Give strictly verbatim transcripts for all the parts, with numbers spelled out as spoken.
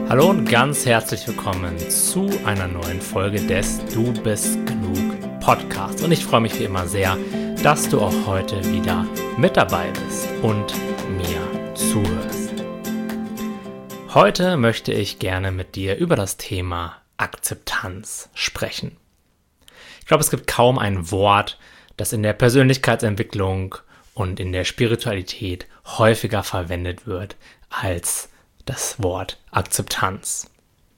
Hallo und ganz herzlich willkommen zu einer neuen Folge des Du bist genug Podcast. Und ich freue mich wie immer sehr, dass du auch heute wieder mit dabei bist und mir zuhörst. Heute möchte ich gerne mit dir über das Thema Akzeptanz sprechen. Ich glaube, es gibt kaum ein Wort, das in der Persönlichkeitsentwicklung und in der Spiritualität häufiger verwendet wird als das Wort Akzeptanz.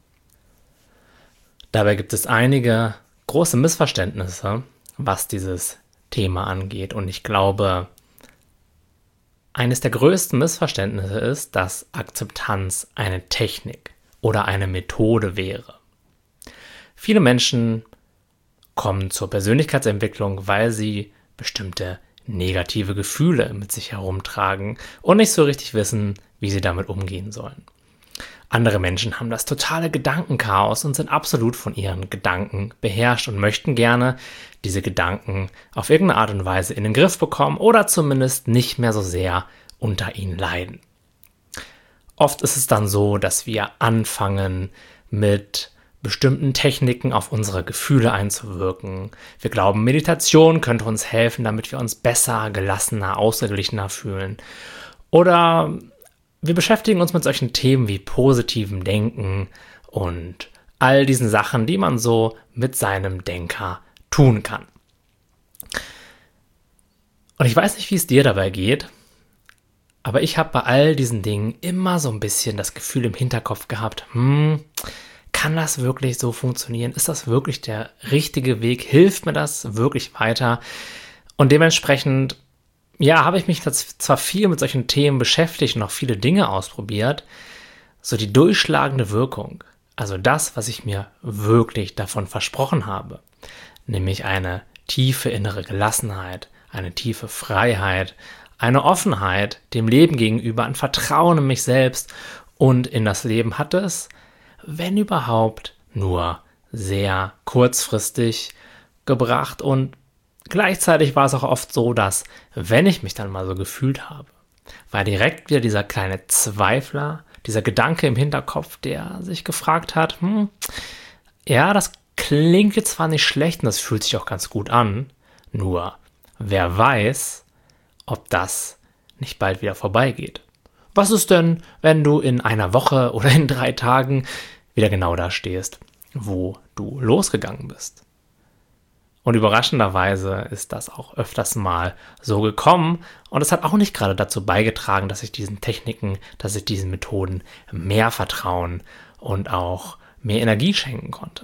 Dabei gibt es einige große Missverständnisse, was dieses Thema angeht. Und ich glaube, eines der größten Missverständnisse ist, dass Akzeptanz eine Technik oder eine Methode wäre. Viele Menschen kommen zur Persönlichkeitsentwicklung, weil sie bestimmte negative Gefühle mit sich herumtragen und nicht so richtig wissen, wie sie damit umgehen sollen. Andere Menschen haben das totale Gedankenchaos und sind absolut von ihren Gedanken beherrscht und möchten gerne diese Gedanken auf irgendeine Art und Weise in den Griff bekommen oder zumindest nicht mehr so sehr unter ihnen leiden. Oft ist es dann so, dass wir anfangen mit bestimmten Techniken auf unsere Gefühle einzuwirken. Wir glauben, Meditation könnte uns helfen, damit wir uns besser, gelassener, ausgeglichener fühlen. Oder wir beschäftigen uns mit solchen Themen wie positivem Denken und all diesen Sachen, die man so mit seinem Denker tun kann. Und ich weiß nicht, wie es dir dabei geht, aber ich habe bei all diesen Dingen immer so ein bisschen das Gefühl im Hinterkopf gehabt, hm, kann das wirklich so funktionieren? Ist das wirklich der richtige Weg? Hilft mir das wirklich weiter? Und dementsprechend, ja, habe ich mich zwar viel mit solchen Themen beschäftigt und auch viele Dinge ausprobiert, so die durchschlagende Wirkung, also das, was ich mir wirklich davon versprochen habe, nämlich eine tiefe innere Gelassenheit, eine tiefe Freiheit, eine Offenheit dem Leben gegenüber, ein Vertrauen in mich selbst und in das Leben hat es, wenn überhaupt, nur sehr kurzfristig gebracht und gleichzeitig war es auch oft so, dass, wenn ich mich dann mal so gefühlt habe, war direkt wieder dieser kleine Zweifler, dieser Gedanke im Hinterkopf, der sich gefragt hat, hm, ja, das klingt jetzt zwar nicht schlecht und das fühlt sich auch ganz gut an, nur wer weiß, ob das nicht bald wieder vorbeigeht. Was ist denn, wenn du in einer Woche oder in drei Tagen wieder genau da stehst, wo du losgegangen bist? Und überraschenderweise ist das auch öfters mal so gekommen und es hat auch nicht gerade dazu beigetragen, dass ich diesen Techniken, dass ich diesen Methoden mehr Vertrauen und auch mehr Energie schenken konnte.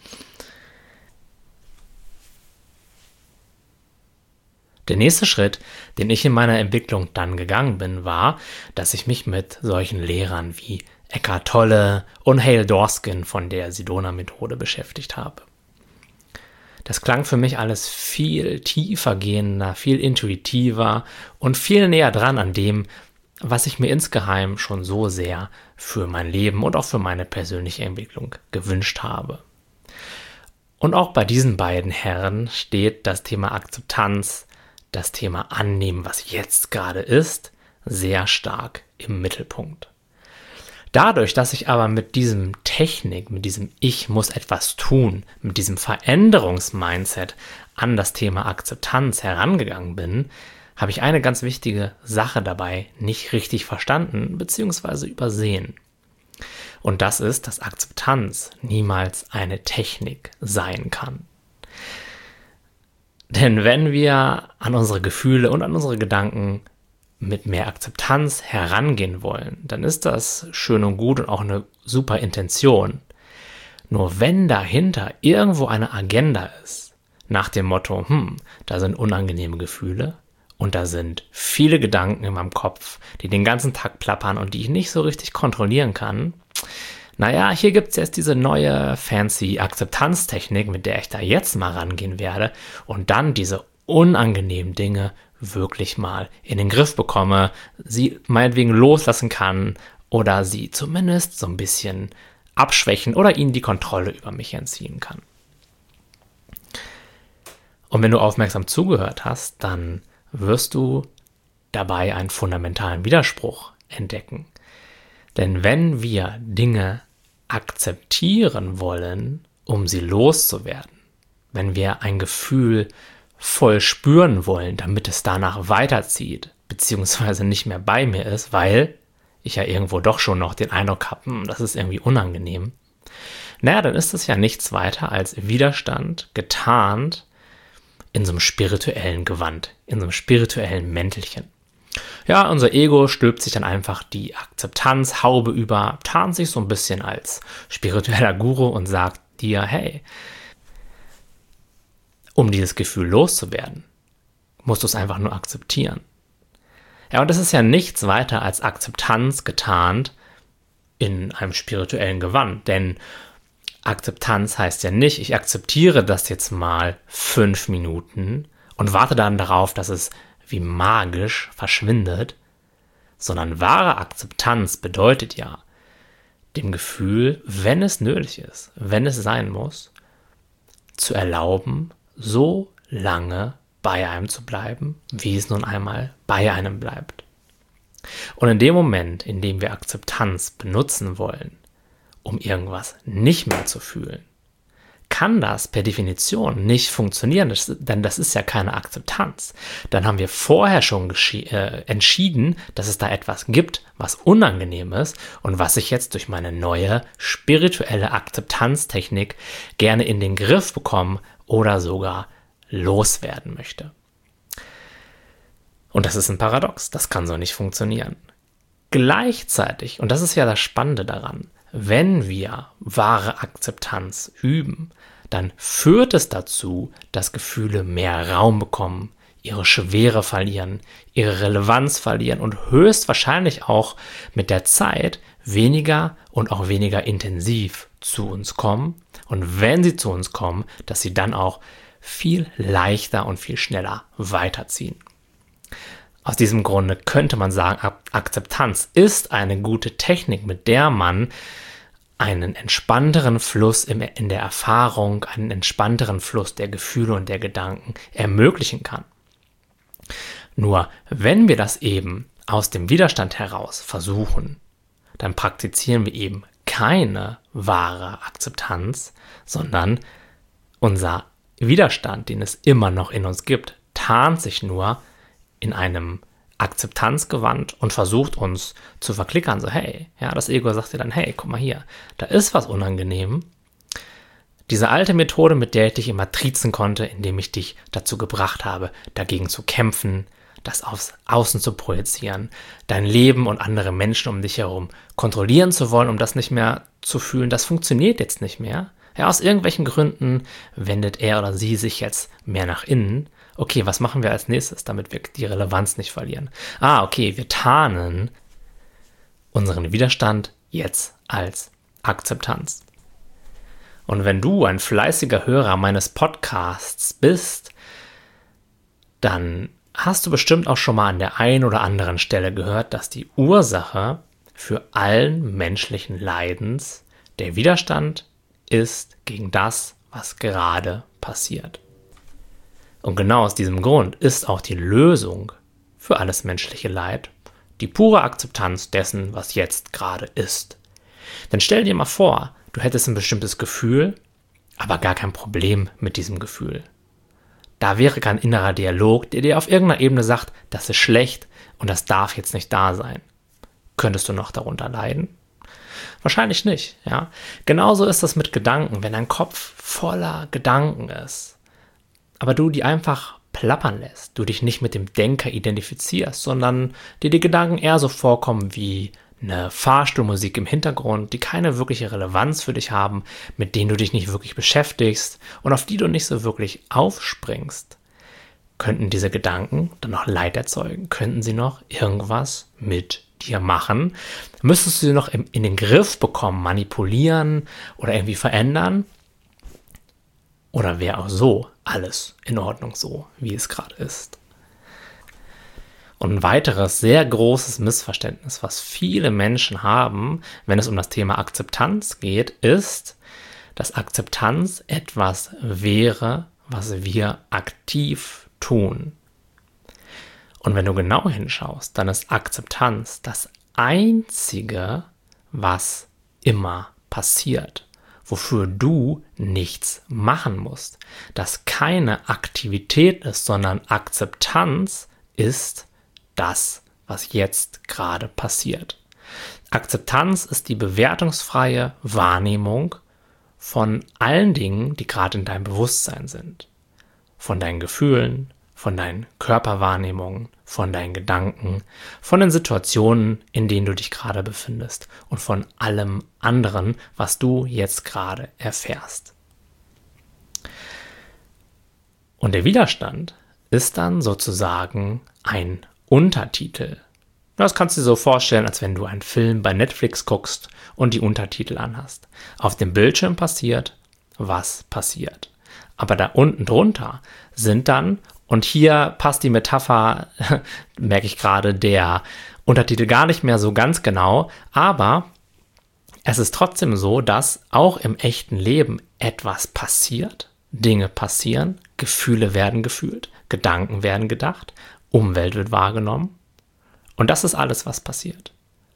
Der nächste Schritt, den ich in meiner Entwicklung dann gegangen bin, war, dass ich mich mit solchen Lehrern wie Eckhart Tolle und Hale Dawson von der Sedona-Methode beschäftigt habe. Das klang für mich alles viel tiefer gehender, viel intuitiver und viel näher dran an dem, was ich mir insgeheim schon so sehr für mein Leben und auch für meine persönliche Entwicklung gewünscht habe. Und auch bei diesen beiden Herren steht das Thema Akzeptanz, das Thema Annehmen, was jetzt gerade ist, sehr stark im Mittelpunkt. Dadurch, dass ich aber mit diesem Technik, mit diesem Ich muss etwas tun, mit diesem Veränderungsmindset an das Thema Akzeptanz herangegangen bin, habe ich eine ganz wichtige Sache dabei nicht richtig verstanden bzw. übersehen. Und das ist, dass Akzeptanz niemals eine Technik sein kann. Denn wenn wir an unsere Gefühle und an unsere Gedanken mit mehr Akzeptanz herangehen wollen, dann ist das schön und gut und auch eine super Intention. Nur wenn dahinter irgendwo eine Agenda ist, nach dem Motto, hm, da sind unangenehme Gefühle und da sind viele Gedanken in meinem Kopf, die den ganzen Tag plappern und die ich nicht so richtig kontrollieren kann, naja, hier gibt es jetzt diese neue fancy Akzeptanztechnik, mit der ich da jetzt mal rangehen werde und dann diese unangenehmen Dinge wirklich mal in den Griff bekomme, sie meinetwegen loslassen kann oder sie zumindest so ein bisschen abschwächen oder ihnen die Kontrolle über mich entziehen kann. Und wenn du aufmerksam zugehört hast, dann wirst du dabei einen fundamentalen Widerspruch entdecken. Denn wenn wir Dinge akzeptieren wollen, um sie loszuwerden, wenn wir ein Gefühl voll spüren wollen, damit es danach weiterzieht, beziehungsweise nicht mehr bei mir ist, weil ich ja irgendwo doch schon noch den Eindruck habe, hm, das ist irgendwie unangenehm, naja, dann ist es ja nichts weiter als Widerstand getarnt in so einem spirituellen Gewand, in so einem spirituellen Mäntelchen. Ja, unser Ego stülpt sich dann einfach die Akzeptanzhaube über, tarnt sich so ein bisschen als spiritueller Guru und sagt dir, hey, um dieses Gefühl loszuwerden, musst du es einfach nur akzeptieren. Ja, und das ist ja nichts weiter als Akzeptanz getarnt in einem spirituellen Gewand, denn Akzeptanz heißt ja nicht, ich akzeptiere das jetzt mal fünf Minuten und warte dann darauf, dass es wie magisch verschwindet, sondern wahre Akzeptanz bedeutet ja, dem Gefühl, wenn es nötig ist, wenn es sein muss, zu erlauben, so lange bei einem zu bleiben, wie es nun einmal bei einem bleibt. Und in dem Moment, in dem wir Akzeptanz benutzen wollen, um irgendwas nicht mehr zu fühlen, kann das per Definition nicht funktionieren, das, denn das ist ja keine Akzeptanz. Dann haben wir vorher schon äh, entschieden, dass es da etwas gibt, was unangenehm ist und was ich jetzt durch meine neue spirituelle Akzeptanztechnik gerne in den Griff bekommen oder sogar loswerden möchte. Und das ist ein Paradox, das kann so nicht funktionieren. Gleichzeitig, und das ist ja das Spannende daran, wenn wir wahre Akzeptanz üben, dann führt es dazu, dass Gefühle mehr Raum bekommen, ihre Schwere verlieren, ihre Relevanz verlieren und höchstwahrscheinlich auch mit der Zeit weniger und auch weniger intensiv zu uns kommen. Und wenn sie zu uns kommen, dass sie dann auch viel leichter und viel schneller weiterziehen. Aus diesem Grunde könnte man sagen, Akzeptanz ist eine gute Technik, mit der man einen entspannteren Fluss in der Erfahrung, einen entspannteren Fluss der Gefühle und der Gedanken ermöglichen kann. Nur wenn wir das eben aus dem Widerstand heraus versuchen, dann praktizieren wir eben keine wahre Akzeptanz, sondern unser Widerstand, den es immer noch in uns gibt, tarnt sich nur in einem Akzeptanzgewand und versucht uns zu verklickern, so hey, ja, das Ego sagt dir dann, hey, guck mal hier, da ist was unangenehm. Diese alte Methode, mit der ich dich immer triezen konnte, indem ich dich dazu gebracht habe, dagegen zu kämpfen, das aufs Außen zu projizieren, dein Leben und andere Menschen um dich herum kontrollieren zu wollen, um das nicht mehr zu fühlen, das funktioniert jetzt nicht mehr. Ja, aus irgendwelchen Gründen wendet er oder sie sich jetzt mehr nach innen. Okay, was machen wir als nächstes, damit wir die Relevanz nicht verlieren? Ah, okay, wir tarnen unseren Widerstand jetzt als Akzeptanz. Und wenn du ein fleißiger Hörer meines Podcasts bist, dann hast du bestimmt auch schon mal an der einen oder anderen Stelle gehört, dass die Ursache für allen menschlichen Leidens der Widerstand ist gegen das, was gerade passiert. Und genau aus diesem Grund ist auch die Lösung für alles menschliche Leid die pure Akzeptanz dessen, was jetzt gerade ist. Denn stell dir mal vor, du hättest ein bestimmtes Gefühl, aber gar kein Problem mit diesem Gefühl. Da wäre kein innerer Dialog, der dir auf irgendeiner Ebene sagt, das ist schlecht und das darf jetzt nicht da sein. Könntest du noch darunter leiden? Wahrscheinlich nicht, ja. Genauso ist das mit Gedanken, wenn dein Kopf voller Gedanken ist, aber du die einfach plappern lässt, du dich nicht mit dem Denker identifizierst, sondern dir die Gedanken eher so vorkommen wie eine Fahrstuhlmusik im Hintergrund, die keine wirkliche Relevanz für dich haben, mit denen du dich nicht wirklich beschäftigst und auf die du nicht so wirklich aufspringst. Könnten diese Gedanken dann noch Leid erzeugen? Könnten sie noch irgendwas mit dir machen? Müsstest du sie noch in, in den Griff bekommen, manipulieren oder irgendwie verändern? Oder wäre auch so alles in Ordnung, so wie es gerade ist? Und ein weiteres sehr großes Missverständnis, was viele Menschen haben, wenn es um das Thema Akzeptanz geht, ist, dass Akzeptanz etwas wäre, was wir aktiv tun. Und wenn du genau hinschaust, dann ist Akzeptanz das Einzige, was immer passiert, wofür du nichts machen musst, das keine Aktivität ist, sondern Akzeptanz ist das, was jetzt gerade passiert. Akzeptanz ist die bewertungsfreie Wahrnehmung von allen Dingen, die gerade in deinem Bewusstsein sind. Von deinen Gefühlen, von deinen Körperwahrnehmungen, von deinen Gedanken, von den Situationen, in denen du dich gerade befindest und von allem anderen, was du jetzt gerade erfährst. Und der Widerstand ist dann sozusagen ein Untertitel. Das kannst du dir so vorstellen, als wenn du einen Film bei Netflix guckst und die Untertitel anhast. Auf dem Bildschirm passiert, was passiert. Aber da unten drunter sind dann, und hier passt die Metapher, merke ich gerade, der Untertitel gar nicht mehr so ganz genau, aber es ist trotzdem so, dass auch im echten Leben etwas passiert, Dinge passieren, Gefühle werden gefühlt, Gedanken werden gedacht, Umwelt wird wahrgenommen. Und das ist alles, was passiert.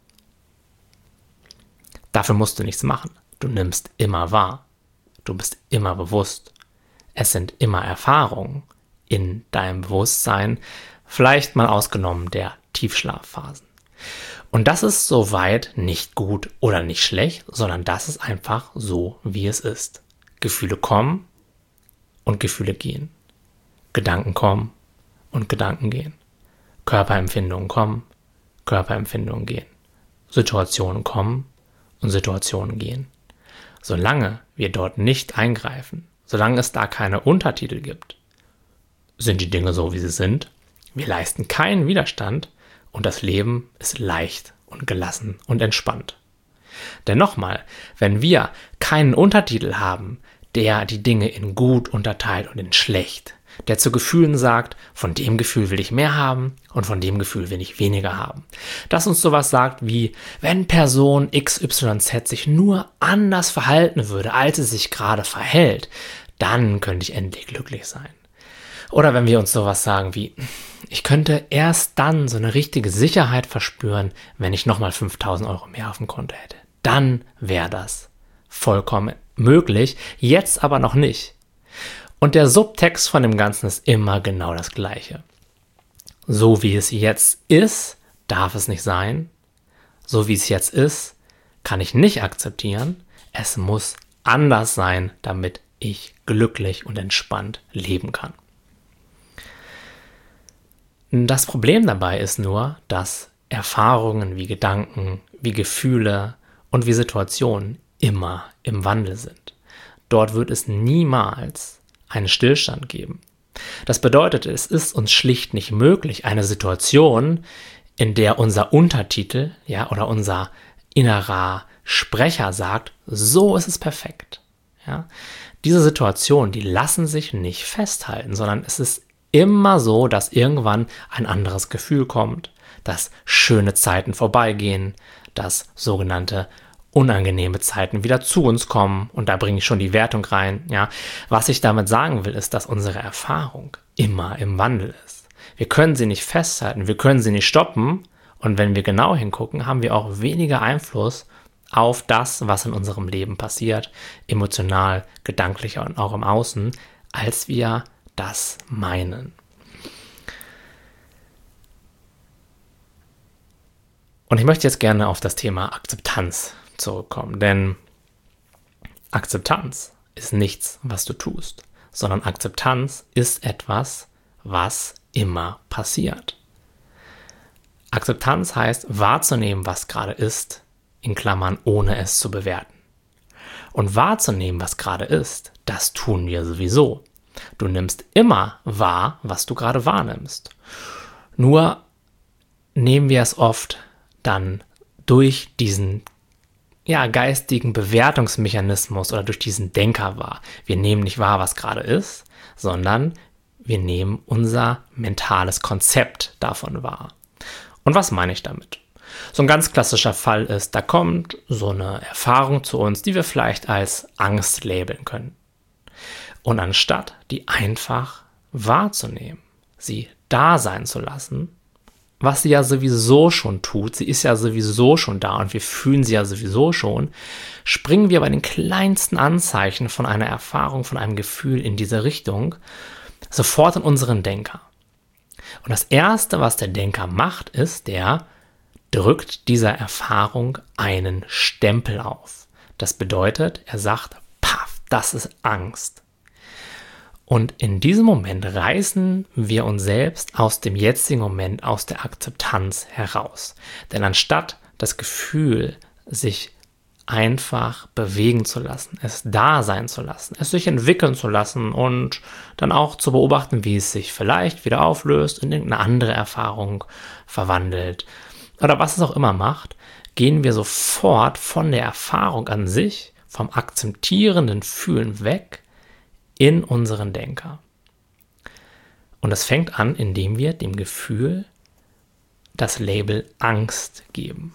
Dafür musst du nichts machen. Du nimmst immer wahr. Du bist immer bewusst. Es sind immer Erfahrungen in deinem Bewusstsein, vielleicht mal ausgenommen der Tiefschlafphasen. Und das ist soweit nicht gut oder nicht schlecht, sondern das ist einfach so, wie es ist. Gefühle kommen und Gefühle gehen. Gedanken kommen und Gedanken gehen. Körperempfindungen kommen, Körperempfindungen gehen. Situationen kommen und Situationen gehen. Solange wir dort nicht eingreifen, solange es da keine Untertitel gibt, sind die Dinge so, wie sie sind. Wir leisten keinen Widerstand und das Leben ist leicht und gelassen und entspannt. Denn nochmal, wenn wir keinen Untertitel haben, der die Dinge in gut unterteilt und in schlecht, der zu Gefühlen sagt, von dem Gefühl will ich mehr haben und von dem Gefühl will ich weniger haben. Das uns sowas sagt wie, wenn Person X Y Z sich nur anders verhalten würde, als sie sich gerade verhält, dann könnte ich endlich glücklich sein. Oder wenn wir uns sowas sagen wie, ich könnte erst dann so eine richtige Sicherheit verspüren, wenn ich nochmal fünftausend Euro mehr auf dem Konto hätte. Dann wäre das vollkommen möglich, jetzt aber noch nicht. Und der Subtext von dem Ganzen ist immer genau das Gleiche. So wie es jetzt ist, darf es nicht sein. So wie es jetzt ist, kann ich nicht akzeptieren. Es muss anders sein, damit ich glücklich und entspannt leben kann. Das Problem dabei ist nur, dass Erfahrungen wie Gedanken, wie Gefühle und wie Situationen immer im Wandel sind. Dort wird es niemals einen Stillstand geben. Das bedeutet, es ist uns schlicht nicht möglich, eine Situation, in der unser Untertitel, ja, oder unser innerer Sprecher sagt, so ist es perfekt. Ja. Diese Situationen, die lassen sich nicht festhalten, sondern es ist immer so, dass irgendwann ein anderes Gefühl kommt, dass schöne Zeiten vorbeigehen, dass sogenannte unangenehme Zeiten wieder zu uns kommen und da bringe ich schon die Wertung rein. Ja. Was ich damit sagen will, ist, dass unsere Erfahrung immer im Wandel ist. Wir können sie nicht festhalten, wir können sie nicht stoppen und wenn wir genau hingucken, haben wir auch weniger Einfluss auf das, was in unserem Leben passiert, emotional, gedanklich und auch im Außen, als wir das meinen. Und ich möchte jetzt gerne auf das Thema Akzeptanz zurückkommen, denn Akzeptanz ist nichts, was du tust, sondern Akzeptanz ist etwas, was immer passiert. Akzeptanz heißt wahrzunehmen, was gerade ist, in Klammern, ohne es zu bewerten. Und wahrzunehmen, was gerade ist, das tun wir sowieso. Du nimmst immer wahr, was du gerade wahrnimmst. Nur nehmen wir es oft dann durch diesen ja, geistigen Bewertungsmechanismus oder durch diesen Denker wahr. Wir nehmen nicht wahr, was gerade ist, sondern wir nehmen unser mentales Konzept davon wahr. Und was meine ich damit? So ein ganz klassischer Fall ist, da kommt so eine Erfahrung zu uns, die wir vielleicht als Angst labeln können. Und anstatt die einfach wahrzunehmen, sie da sein zu lassen, was sie ja sowieso schon tut, sie ist ja sowieso schon da und wir fühlen sie ja sowieso schon, springen wir bei den kleinsten Anzeichen von einer Erfahrung, von einem Gefühl in diese Richtung sofort in unseren Denker. Und das Erste, was der Denker macht, ist, der drückt dieser Erfahrung einen Stempel auf. Das bedeutet, er sagt, paff, das ist Angst. Und in diesem Moment reißen wir uns selbst aus dem jetzigen Moment, aus der Akzeptanz heraus. Denn anstatt das Gefühl, sich einfach bewegen zu lassen, es da sein zu lassen, es sich entwickeln zu lassen und dann auch zu beobachten, wie es sich vielleicht wieder auflöst, in irgendeine andere Erfahrung verwandelt oder was es auch immer macht, gehen wir sofort von der Erfahrung an sich, vom akzeptierenden Fühlen weg, in unseren Denker. Und das fängt an, indem wir dem Gefühl das Label Angst geben.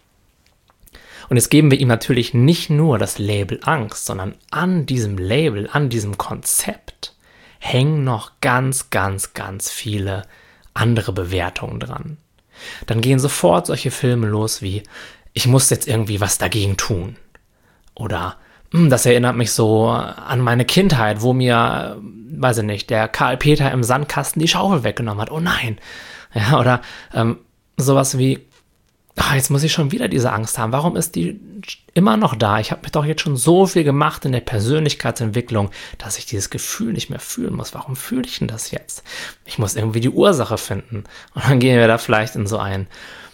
Und jetzt geben wir ihm natürlich nicht nur das Label Angst, sondern an diesem Label, an diesem Konzept hängen noch ganz, ganz, ganz viele andere Bewertungen dran. Dann gehen sofort solche Filme los wie, ich muss jetzt irgendwie was dagegen tun. Oder das erinnert mich so an meine Kindheit, wo mir, weiß ich nicht, der Karl Peter im Sandkasten die Schaufel weggenommen hat. Oh nein. Ja, oder ähm, sowas wie, ach, jetzt muss ich schon wieder diese Angst haben. Warum ist die immer noch da? Ich habe mich doch jetzt schon so viel gemacht in der Persönlichkeitsentwicklung, dass ich dieses Gefühl nicht mehr fühlen muss. Warum fühle ich denn das jetzt? Ich muss irgendwie die Ursache finden. Und dann gehen wir da vielleicht in so einen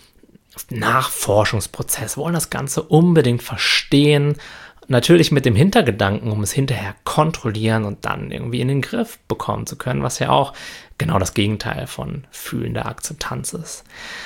Nachforschungsprozess, wollen das Ganze unbedingt verstehen. Natürlich mit dem Hintergedanken, um es hinterher kontrollieren und dann irgendwie in den Griff bekommen zu können, was ja auch genau das Gegenteil von fühlender Akzeptanz ist.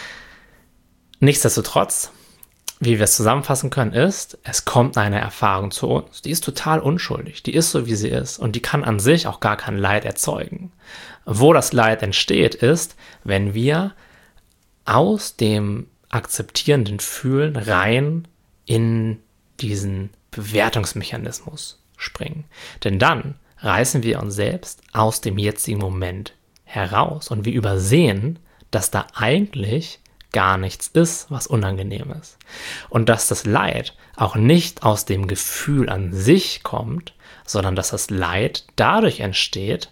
Nichtsdestotrotz, wie wir es zusammenfassen können, ist, es kommt eine Erfahrung zu uns, die ist total unschuldig, die ist so, wie sie ist und die kann an sich auch gar kein Leid erzeugen. Wo das Leid entsteht, ist, wenn wir aus dem akzeptierenden Fühlen rein in diesen Bewertungsmechanismus springen. Denn dann reißen wir uns selbst aus dem jetzigen Moment heraus und wir übersehen, dass da eigentlich gar nichts ist, was unangenehm ist. Und dass das Leid auch nicht aus dem Gefühl an sich kommt, sondern dass das Leid dadurch entsteht,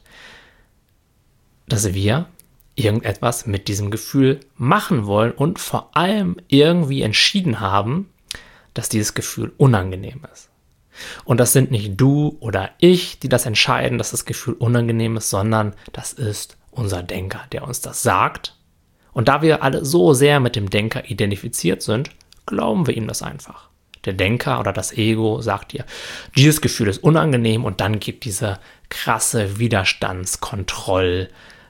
dass wir irgendetwas mit diesem Gefühl machen wollen und vor allem irgendwie entschieden haben, dass dieses Gefühl unangenehm ist. Und das sind nicht du oder ich, die das entscheiden, dass das Gefühl unangenehm ist, sondern das ist unser Denker, der uns das sagt. Und da wir alle so sehr mit dem Denker identifiziert sind, glauben wir ihm das einfach. Der Denker oder das Ego sagt dir, dieses Gefühl ist unangenehm und dann geht diese krasse Widerstandskontroll-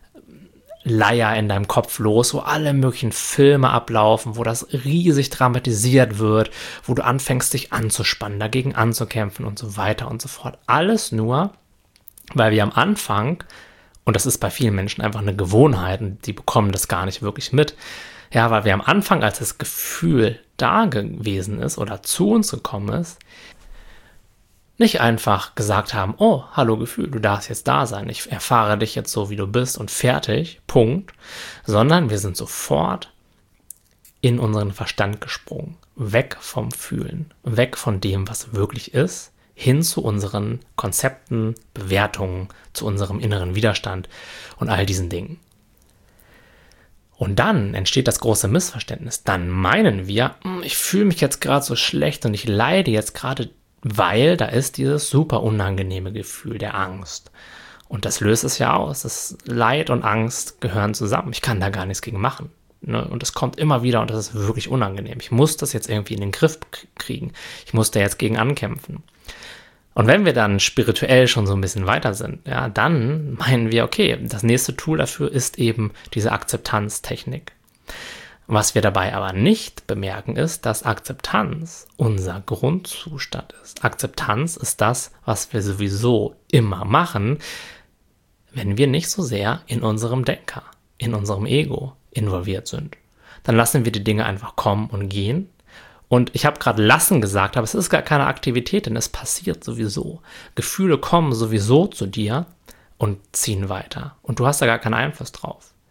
Leier in deinem Kopf los, wo alle möglichen Filme ablaufen, wo das riesig dramatisiert wird, wo du anfängst, dich anzuspannen, dagegen anzukämpfen und so weiter und so fort. Alles nur, weil wir am Anfang, und das ist bei vielen Menschen einfach eine Gewohnheit und die bekommen das gar nicht wirklich mit, ja, weil wir am Anfang, als das Gefühl da gewesen ist oder zu uns gekommen ist, nicht einfach gesagt haben, oh, hallo Gefühl, du darfst jetzt da sein, ich erfahre dich jetzt so, wie du bist und fertig, Punkt, sondern wir sind sofort in unseren Verstand gesprungen, weg vom Fühlen, weg von dem, was wirklich ist, hin zu unseren Konzepten, Bewertungen, zu unserem inneren Widerstand und all diesen Dingen. Und dann entsteht das große Missverständnis, dann meinen wir, ich fühle mich jetzt gerade so schlecht und ich leide jetzt gerade, weil da ist dieses super unangenehme Gefühl der Angst. Und das löst es ja aus. Das Leid und Angst gehören zusammen. Ich kann da gar nichts gegen machen. Ne? Und es kommt immer wieder und das ist wirklich unangenehm. Ich muss das jetzt irgendwie in den Griff kriegen. Ich muss da jetzt gegen ankämpfen. Und wenn wir dann spirituell schon so ein bisschen weiter sind, ja, dann meinen wir, okay, das nächste Tool dafür ist eben diese Akzeptanztechnik. Was wir dabei aber nicht bemerken, ist, dass Akzeptanz unser Grundzustand ist. Akzeptanz ist das, was wir sowieso immer machen, wenn wir nicht so sehr in unserem Denker, in unserem Ego involviert sind. Dann lassen wir die Dinge einfach kommen und gehen. Und ich habe gerade lassen gesagt, aber es ist gar keine Aktivität, denn es passiert sowieso. Gefühle kommen sowieso zu dir und ziehen weiter. Und du hast da gar keinen Einfluss drauf.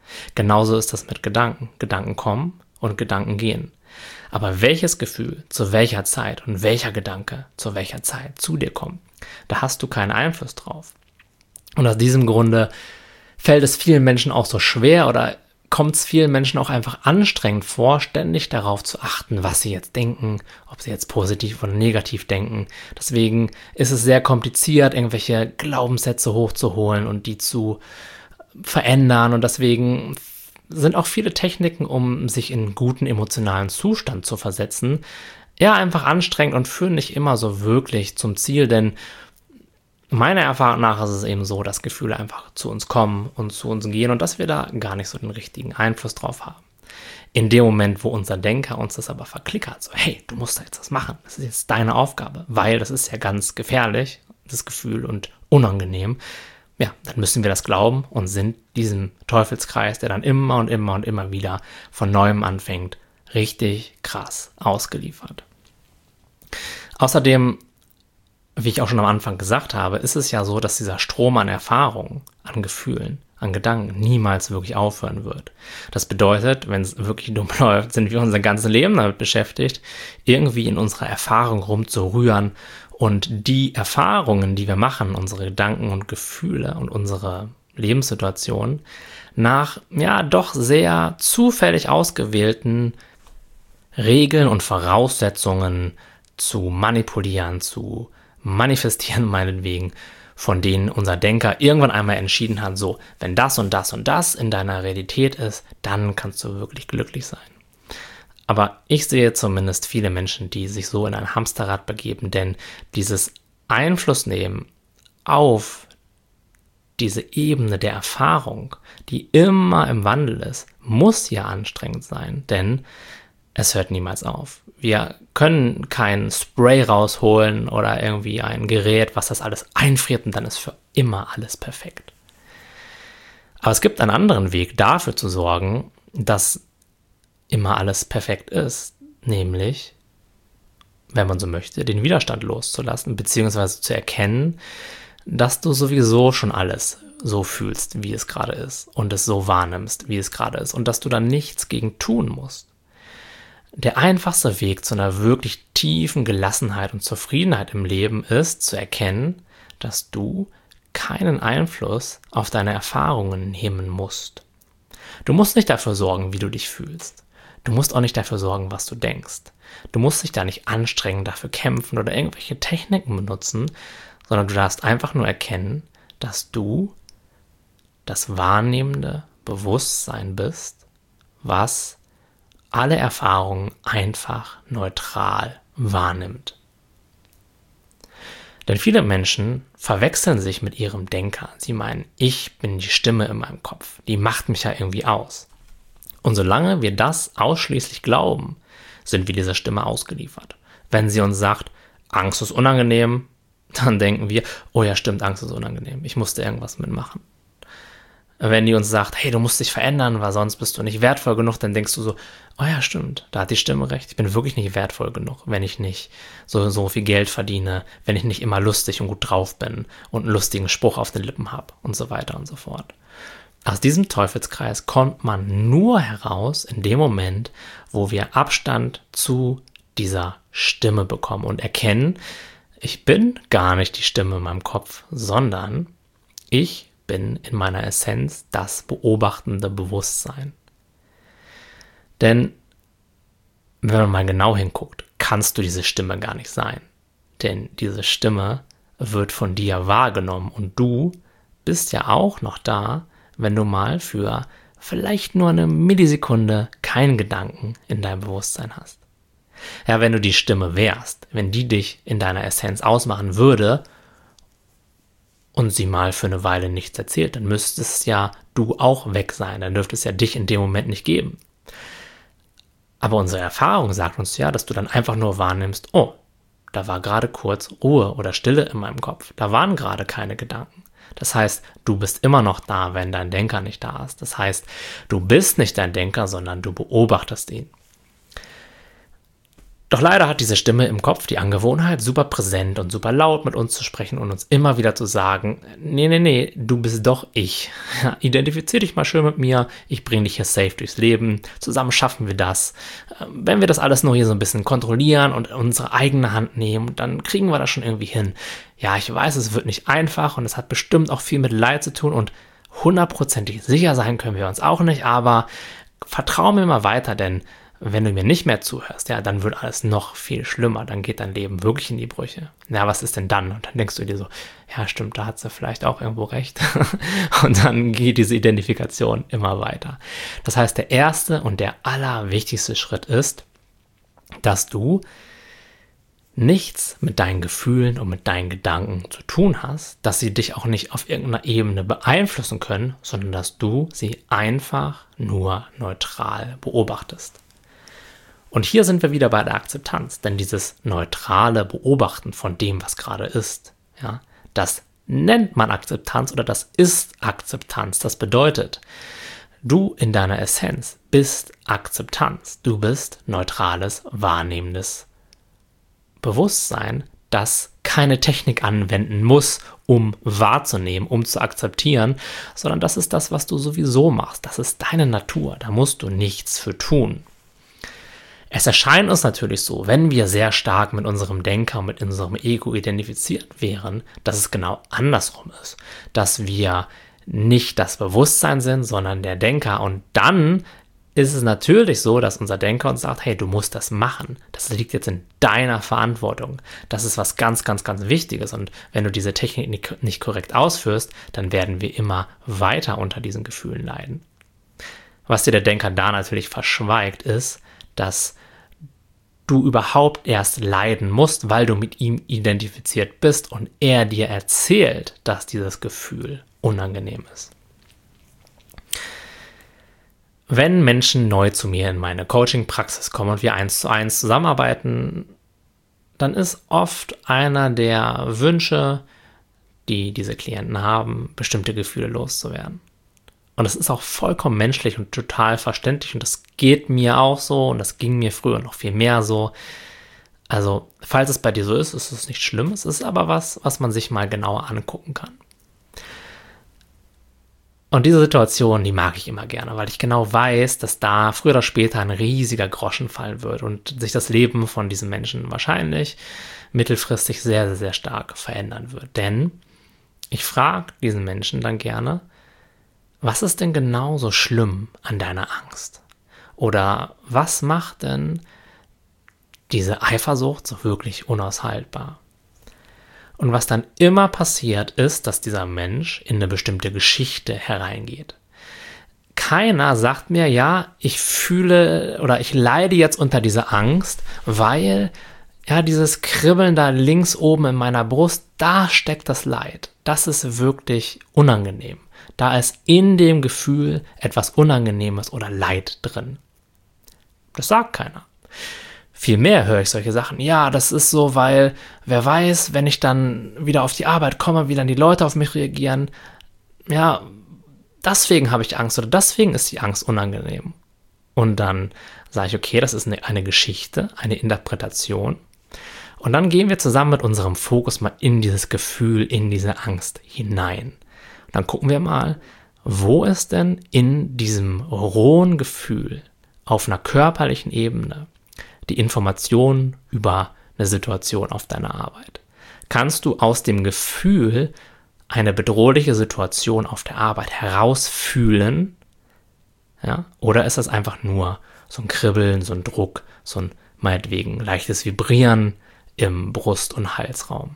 Genauso ist das mit Gedanken. Gedanken kommen und Gedanken gehen. Aber welches Gefühl zu welcher Zeit und welcher Gedanke zu welcher Zeit zu dir kommt, da hast du keinen Einfluss drauf. Und aus diesem Grunde fällt es vielen Menschen auch so schwer oder kommt es vielen Menschen auch einfach anstrengend vor, ständig darauf zu achten, was sie jetzt denken, ob sie jetzt positiv oder negativ denken. Deswegen ist es sehr kompliziert, irgendwelche Glaubenssätze hochzuholen und die zu verändern. Und deswegen sind auch viele Techniken, um sich in einen guten emotionalen Zustand zu versetzen, ja, einfach anstrengend und führen nicht immer so wirklich zum Ziel, denn meiner Erfahrung nach ist es eben so, dass Gefühle einfach zu uns kommen und zu uns gehen und dass wir da gar nicht so den richtigen Einfluss drauf haben. In dem Moment, wo unser Denker uns das aber verklickert, so hey, du musst da jetzt was machen, das ist jetzt deine Aufgabe, weil das ist ja ganz gefährlich, das Gefühl und unangenehm, ja, dann müssen wir das glauben und sind diesem Teufelskreis, der dann immer und immer und immer wieder von Neuem anfängt, richtig krass ausgeliefert. Außerdem, wie ich auch schon am Anfang gesagt habe, ist es ja so, dass dieser Strom an Erfahrungen, an Gefühlen, an Gedanken niemals wirklich aufhören wird. Das bedeutet, wenn es wirklich dumm läuft, sind wir unser ganzes Leben damit beschäftigt, irgendwie in unserer Erfahrung rumzurühren und die Erfahrungen, die wir machen, unsere Gedanken und Gefühle und unsere Lebenssituation nach, ja, doch sehr zufällig ausgewählten Regeln und Voraussetzungen zu manipulieren, zu manifestieren meinetwegen, von denen unser Denker irgendwann einmal entschieden hat, so, wenn das und das und das in deiner Realität ist, dann kannst du wirklich glücklich sein. Aber ich sehe zumindest viele Menschen, die sich so in ein Hamsterrad begeben, denn dieses Einflussnehmen auf diese Ebene der Erfahrung, die immer im Wandel ist, muss ja anstrengend sein, denn es hört niemals auf. Wir können kein Spray rausholen oder irgendwie ein Gerät, was das alles einfriert und dann ist für immer alles perfekt. Aber es gibt einen anderen Weg, dafür zu sorgen, dass immer alles perfekt ist, nämlich, wenn man so möchte, den Widerstand loszulassen, beziehungsweise zu erkennen, dass du sowieso schon alles so fühlst, wie es gerade ist und es so wahrnimmst, wie es gerade ist und dass du da nichts gegen tun musst. Der einfachste Weg zu einer wirklich tiefen Gelassenheit und Zufriedenheit im Leben ist, zu erkennen, dass du keinen Einfluss auf deine Erfahrungen nehmen musst. Du musst nicht dafür sorgen, wie du dich fühlst. Du musst auch nicht dafür sorgen, was du denkst. Du musst dich da nicht anstrengen, dafür kämpfen oder irgendwelche Techniken benutzen, sondern du darfst einfach nur erkennen, dass du das wahrnehmende Bewusstsein bist, was alle Erfahrungen einfach neutral wahrnimmt. Denn viele Menschen verwechseln sich mit ihrem Denker. Sie meinen, ich bin die Stimme in meinem Kopf. Die macht mich ja irgendwie aus. Und solange wir das ausschließlich glauben, sind wir dieser Stimme ausgeliefert. Wenn sie uns sagt, Angst ist unangenehm, dann denken wir, oh ja, stimmt, Angst ist unangenehm. Ich musste irgendwas mitmachen. Wenn die uns sagt, hey, du musst dich verändern, weil sonst bist du nicht wertvoll genug, dann denkst du so, oh ja, stimmt, da hat die Stimme recht. Ich bin wirklich nicht wertvoll genug, wenn ich nicht so, so viel Geld verdiene, wenn ich nicht immer lustig und gut drauf bin und einen lustigen Spruch auf den Lippen habe und so weiter und so fort. Aus diesem Teufelskreis kommt man nur heraus in dem Moment, wo wir Abstand zu dieser Stimme bekommen und erkennen, ich bin gar nicht die Stimme in meinem Kopf, sondern ich bin in meiner Essenz das beobachtende Bewusstsein. Denn wenn man mal genau hinguckt, kannst du diese Stimme gar nicht sein. Denn diese Stimme wird von dir wahrgenommen und du bist ja auch noch da, wenn du mal für vielleicht nur eine Millisekunde keinen Gedanken in deinem Bewusstsein hast. Ja, wenn du die Stimme wärst, wenn die dich in deiner Essenz ausmachen würde und sie mal für eine Weile nichts erzählt, dann müsstest ja du auch weg sein, dann dürfte es ja dich in dem Moment nicht geben. Aber unsere Erfahrung sagt uns ja, dass du dann einfach nur wahrnimmst, oh, da war gerade kurz Ruhe oder Stille in meinem Kopf, da waren gerade keine Gedanken. Das heißt, du bist immer noch da, wenn dein Denker nicht da ist. Das heißt, du bist nicht dein Denker, sondern du beobachtest ihn. Doch leider hat diese Stimme im Kopf die Angewohnheit, super präsent und super laut mit uns zu sprechen und uns immer wieder zu sagen, nee, nee, nee, du bist doch ich. Ja, identifizier dich mal schön mit mir, ich bringe dich hier safe durchs Leben, zusammen schaffen wir das. Wenn wir das alles nur hier so ein bisschen kontrollieren und in unsere eigene Hand nehmen, dann kriegen wir das schon irgendwie hin. Ja, ich weiß, es wird nicht einfach und es hat bestimmt auch viel mit Leid zu tun und hundertprozentig sicher sein können wir uns auch nicht, aber vertrau mir mal weiter, denn wenn du mir nicht mehr zuhörst, ja, dann wird alles noch viel schlimmer. Dann geht dein Leben wirklich in die Brüche. Ja, was ist denn dann? Und dann denkst du dir so, ja, stimmt, da hat sie vielleicht auch irgendwo recht. Und dann geht diese Identifikation immer weiter. Das heißt, der erste und der allerwichtigste Schritt ist, dass du nichts mit deinen Gefühlen und mit deinen Gedanken zu tun hast, dass sie dich auch nicht auf irgendeiner Ebene beeinflussen können, sondern dass du sie einfach nur neutral beobachtest. Und hier sind wir wieder bei der Akzeptanz, denn dieses neutrale Beobachten von dem, was gerade ist, ja, das nennt man Akzeptanz oder das ist Akzeptanz. Das bedeutet, du in deiner Essenz bist Akzeptanz. Du bist neutrales, wahrnehmendes Bewusstsein, das keine Technik anwenden muss, um wahrzunehmen, um zu akzeptieren, sondern das ist das, was du sowieso machst. Das ist deine Natur, da musst du nichts für tun. Es erscheint uns natürlich so, wenn wir sehr stark mit unserem Denker und mit unserem Ego identifiziert wären, dass es genau andersrum ist, dass wir nicht das Bewusstsein sind, sondern der Denker. Und dann ist es natürlich so, dass unser Denker uns sagt, hey, du musst das machen. Das liegt jetzt in deiner Verantwortung. Das ist was ganz, ganz, ganz Wichtiges. Und wenn du diese Technik nicht korrekt ausführst, dann werden wir immer weiter unter diesen Gefühlen leiden. Was dir der Denker da natürlich verschweigt, ist, dass du überhaupt erst leiden musst, weil du mit ihm identifiziert bist und er dir erzählt, dass dieses Gefühl unangenehm ist. Wenn Menschen neu zu mir in meine Coaching-Praxis kommen und wir eins zu eins zusammenarbeiten, dann ist oft einer der Wünsche, die diese Klienten haben, bestimmte Gefühle loszuwerden. Und das ist auch vollkommen menschlich und total verständlich und das geht mir auch so und das ging mir früher noch viel mehr so. Also, falls es bei dir so ist, ist es nicht schlimm, es ist aber was, was man sich mal genauer angucken kann. Und diese Situation, die mag ich immer gerne, weil ich genau weiß, dass da früher oder später ein riesiger Groschen fallen wird und sich das Leben von diesen Menschen wahrscheinlich mittelfristig sehr, sehr, sehr stark verändern wird. Denn ich frage diesen Menschen dann gerne, was ist denn genau so schlimm an deiner Angst? Oder was macht denn diese Eifersucht so wirklich unaushaltbar? Und was dann immer passiert ist, dass dieser Mensch in eine bestimmte Geschichte hereingeht. Keiner sagt mir, ja, ich fühle oder ich leide jetzt unter dieser Angst, weil ja dieses Kribbeln da links oben in meiner Brust, da steckt das Leid. Das ist wirklich unangenehm. Da ist in dem Gefühl etwas Unangenehmes oder Leid drin. Das sagt keiner. Vielmehr höre ich solche Sachen. Ja, das ist so, weil wer weiß, wenn ich dann wieder auf die Arbeit komme, wie dann die Leute auf mich reagieren. Ja, deswegen habe ich Angst oder deswegen ist die Angst unangenehm. Und dann sage ich, okay, das ist eine, eine Geschichte, eine Interpretation. Und dann gehen wir zusammen mit unserem Fokus mal in dieses Gefühl, in diese Angst hinein. Dann gucken wir mal, wo ist denn in diesem rohen Gefühl auf einer körperlichen Ebene die Information über eine Situation auf deiner Arbeit? Kannst du aus dem Gefühl eine bedrohliche Situation auf der Arbeit herausfühlen? Ja? Oder ist das einfach nur so ein Kribbeln, so ein Druck, so ein meinetwegen leichtes Vibrieren im Brust- und Halsraum?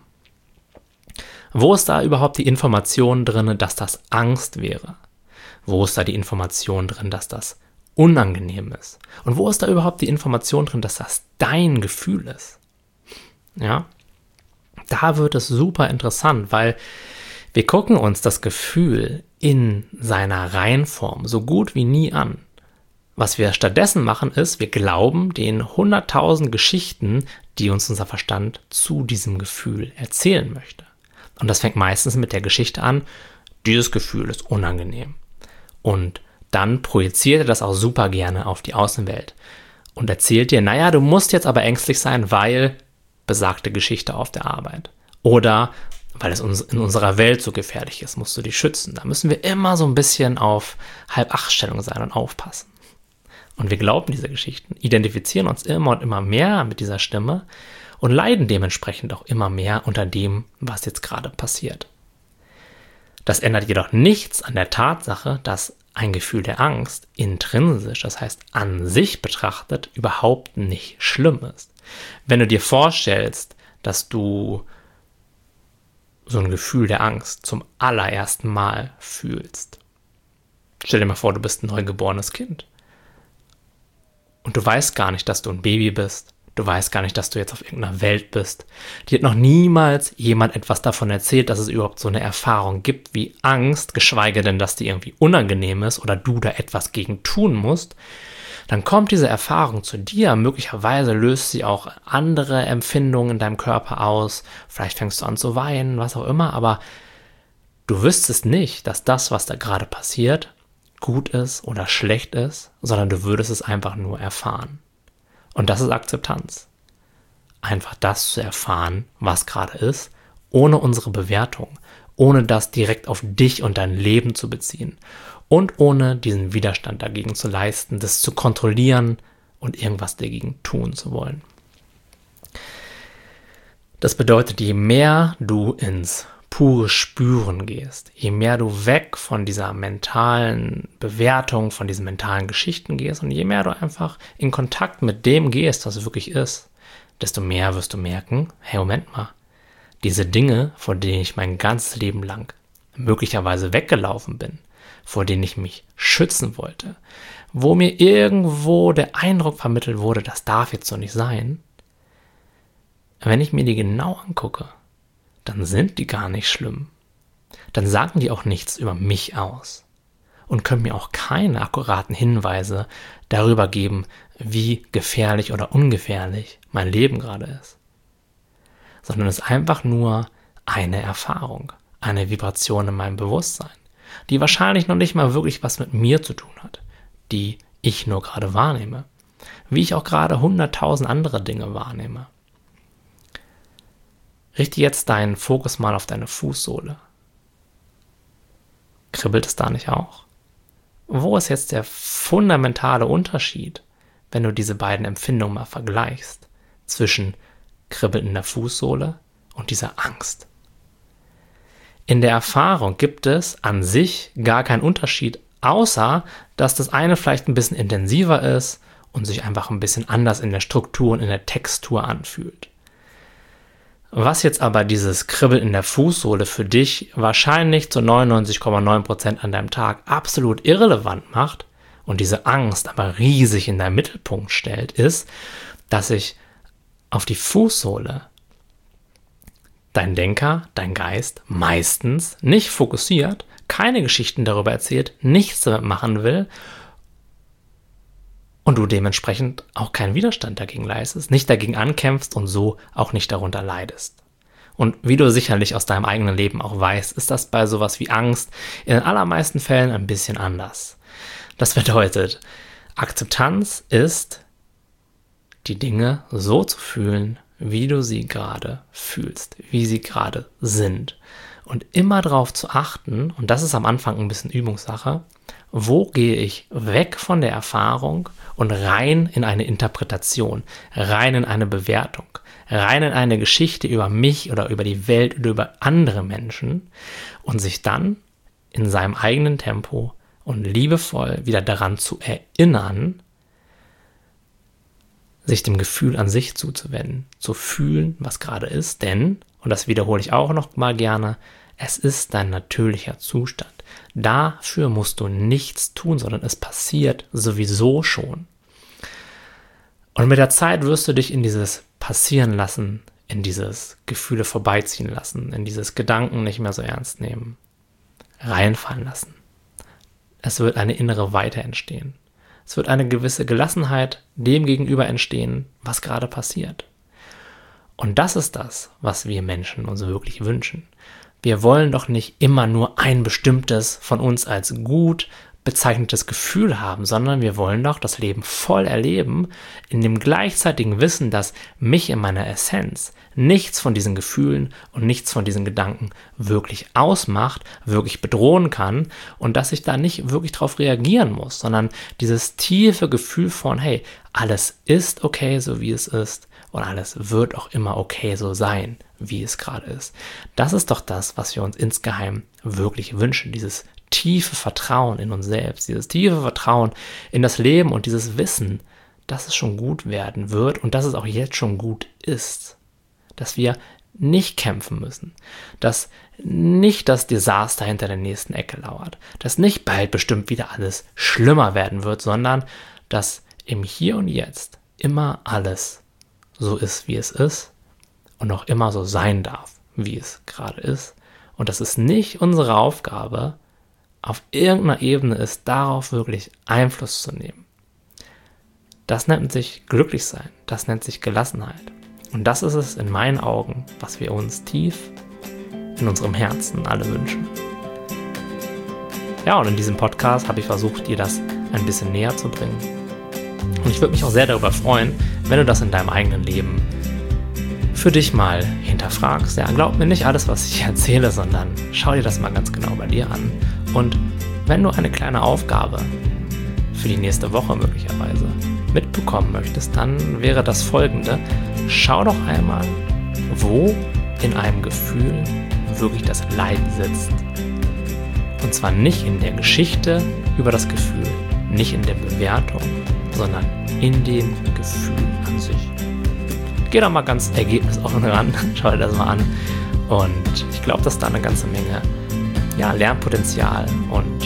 Wo ist da überhaupt die Information drin, dass das Angst wäre? Wo ist da die Information drin, dass das unangenehm ist? Und wo ist da überhaupt die Information drin, dass das dein Gefühl ist? Ja, da wird es super interessant, weil wir gucken uns das Gefühl in seiner Reinform so gut wie nie an. Was wir stattdessen machen ist, wir glauben den hunderttausend Geschichten, die uns unser Verstand zu diesem Gefühl erzählen möchte. Und das fängt meistens mit der Geschichte an, dieses Gefühl ist unangenehm. Und dann projiziert er das auch super gerne auf die Außenwelt. und erzählt dir, naja, du musst jetzt aber ängstlich sein, weil besagte Geschichte auf der Arbeit. Oder weil es uns in unserer Welt so gefährlich ist, musst du dich schützen. Da müssen wir immer so ein bisschen auf Halb-Acht-Stellung sein und aufpassen. Und wir glauben diese Geschichten, identifizieren uns immer und immer mehr mit dieser Stimme und leiden dementsprechend auch immer mehr unter dem, was jetzt gerade passiert. Das ändert jedoch nichts an der Tatsache, dass ein Gefühl der Angst intrinsisch, das heißt an sich betrachtet, überhaupt nicht schlimm ist. Wenn du dir vorstellst, dass du so ein Gefühl der Angst zum allerersten Mal fühlst. Stell dir mal vor, du bist ein neugeborenes Kind. Und du weißt gar nicht, dass du ein Baby bist. Du weißt gar nicht, dass du jetzt auf irgendeiner Welt bist. Dir hat noch niemals jemand etwas davon erzählt, dass es überhaupt so eine Erfahrung gibt wie Angst, geschweige denn, dass die irgendwie unangenehm ist oder du da etwas gegen tun musst. Dann kommt diese Erfahrung zu dir, möglicherweise löst sie auch andere Empfindungen in deinem Körper aus, vielleicht fängst du an zu weinen, was auch immer, aber du wüsstest nicht, dass das, was da gerade passiert, gut ist oder schlecht ist, sondern du würdest es einfach nur erfahren. Und das ist Akzeptanz. Einfach das zu erfahren, was gerade ist, ohne unsere Bewertung, ohne das direkt auf dich und dein Leben zu beziehen und ohne diesen Widerstand dagegen zu leisten, das zu kontrollieren und irgendwas dagegen tun zu wollen. Das bedeutet, je mehr du ins pure Spüren gehst, je mehr du weg von dieser mentalen Bewertung, von diesen mentalen Geschichten gehst und je mehr du einfach in Kontakt mit dem gehst, was wirklich ist, desto mehr wirst du merken, hey, Moment mal, diese Dinge, vor denen ich mein ganzes Leben lang möglicherweise weggelaufen bin, vor denen ich mich schützen wollte, wo mir irgendwo der Eindruck vermittelt wurde, das darf jetzt so nicht sein, wenn ich mir die genau angucke, dann sind die gar nicht schlimm. Dann sagen die auch nichts über mich aus und können mir auch keine akkuraten Hinweise darüber geben, wie gefährlich oder ungefährlich mein Leben gerade ist. Sondern es ist einfach nur eine Erfahrung, eine Vibration in meinem Bewusstsein, die wahrscheinlich noch nicht mal wirklich was mit mir zu tun hat, die ich nur gerade wahrnehme, wie ich auch gerade hunderttausend andere Dinge wahrnehme. Richte jetzt deinen Fokus mal auf deine Fußsohle. Kribbelt es da nicht auch? Wo ist jetzt der fundamentale Unterschied, wenn du diese beiden Empfindungen mal vergleichst, zwischen Kribbeln in der Fußsohle und dieser Angst? In der Erfahrung gibt es an sich gar keinen Unterschied, außer dass das eine vielleicht ein bisschen intensiver ist und sich einfach ein bisschen anders in der Struktur und in der Textur anfühlt. Was jetzt aber dieses Kribbeln in der Fußsohle für dich wahrscheinlich zu neunundneunzig Komma neun Prozent an deinem Tag absolut irrelevant macht und diese Angst aber riesig in deinen Mittelpunkt stellt, ist, dass sich auf die Fußsohle dein Denker, dein Geist meistens nicht fokussiert, keine Geschichten darüber erzählt, nichts damit machen will und du dementsprechend auch keinen Widerstand dagegen leistest, nicht dagegen ankämpfst und so auch nicht darunter leidest. Und wie du sicherlich aus deinem eigenen Leben auch weißt, ist das bei sowas wie Angst in den allermeisten Fällen ein bisschen anders. Das bedeutet, Akzeptanz ist, die Dinge so zu fühlen, wie du sie gerade fühlst, wie sie gerade sind. Und immer darauf zu achten, und das ist am Anfang ein bisschen Übungssache, wo gehe ich weg von der Erfahrung und rein in eine Interpretation, rein in eine Bewertung, rein in eine Geschichte über mich oder über die Welt oder über andere Menschen und sich dann in seinem eigenen Tempo und liebevoll wieder daran zu erinnern, sich dem Gefühl an sich zuzuwenden, zu fühlen, was gerade ist, denn, und das wiederhole ich auch noch mal gerne, es ist dein natürlicher Zustand. Dafür musst du nichts tun, sondern es passiert sowieso schon. Und mit der Zeit wirst du dich in dieses Passieren lassen, in dieses Gefühle vorbeiziehen lassen, in dieses Gedanken nicht mehr so ernst nehmen, reinfallen lassen. Es wird eine innere Weite entstehen. Es wird eine gewisse Gelassenheit dem gegenüber entstehen, was gerade passiert. Und das ist das, was wir Menschen uns wirklich wünschen. Wir wollen doch nicht immer nur ein bestimmtes von uns als gut, bezeichnetes Gefühl haben, sondern wir wollen doch das Leben voll erleben, in dem gleichzeitigen Wissen, dass mich in meiner Essenz nichts von diesen Gefühlen und nichts von diesen Gedanken wirklich ausmacht, wirklich bedrohen kann und dass ich da nicht wirklich drauf reagieren muss, sondern dieses tiefe Gefühl von, hey, alles ist okay, so wie es ist und alles wird auch immer okay so sein, wie es gerade ist. Das ist doch das, was wir uns insgeheim wirklich wünschen, dieses tiefe Vertrauen in uns selbst, dieses tiefe Vertrauen in das Leben und dieses Wissen, dass es schon gut werden wird und dass es auch jetzt schon gut ist. Dass wir nicht kämpfen müssen, dass nicht das Desaster hinter der nächsten Ecke lauert, dass nicht bald bestimmt wieder alles schlimmer werden wird, sondern dass im Hier und Jetzt immer alles so ist, wie es ist und auch immer so sein darf, wie es gerade ist. Und das ist nicht unsere Aufgabe, auf irgendeiner Ebene ist, darauf wirklich Einfluss zu nehmen. Das nennt sich Glücklichsein, das nennt sich Gelassenheit. Und das ist es in meinen Augen, was wir uns tief in unserem Herzen alle wünschen. Ja, und in diesem Podcast habe ich versucht, dir das ein bisschen näher zu bringen. Und ich würde mich auch sehr darüber freuen, wenn du das in deinem eigenen Leben für dich mal hinterfragst. Ja, glaub mir nicht alles, was ich erzähle, sondern schau dir das mal ganz genau bei dir an. Und wenn du eine kleine Aufgabe für die nächste Woche möglicherweise mitbekommen möchtest, dann wäre das folgende. Schau doch einmal, wo in einem Gefühl wirklich das Leid sitzt. Und zwar nicht in der Geschichte über das Gefühl, nicht in der Bewertung, sondern in dem Gefühl an sich. Geh da mal ganz ergebnisoffen ran, schau dir das mal an. Und ich glaube, dass da eine ganze Menge ja, Lernpotenzial und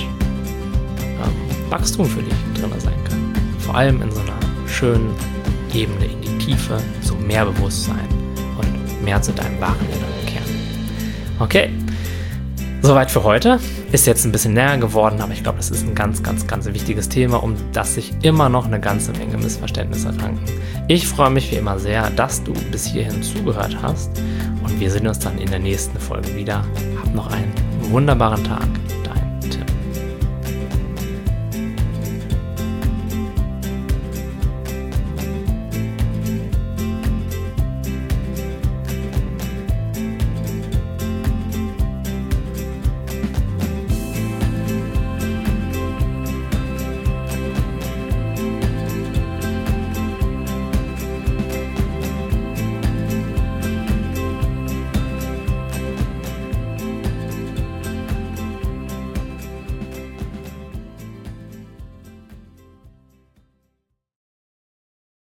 ähm, Wachstum für dich drin sein kann. Vor allem in so einer schönen Ebene in die Tiefe, zu mehr Bewusstsein und mehr zu deinem wahren inneren Kern. Okay, soweit für heute. Ist jetzt ein bisschen näher geworden, aber ich glaube, das ist ein ganz, ganz, ganz wichtiges Thema, um das sich immer noch eine ganze Menge Missverständnisse ranken. Ich freue mich wie immer sehr, dass du bis hierhin zugehört hast und wir sehen uns dann in der nächsten Folge wieder. Hab noch einen wunderbaren Tag.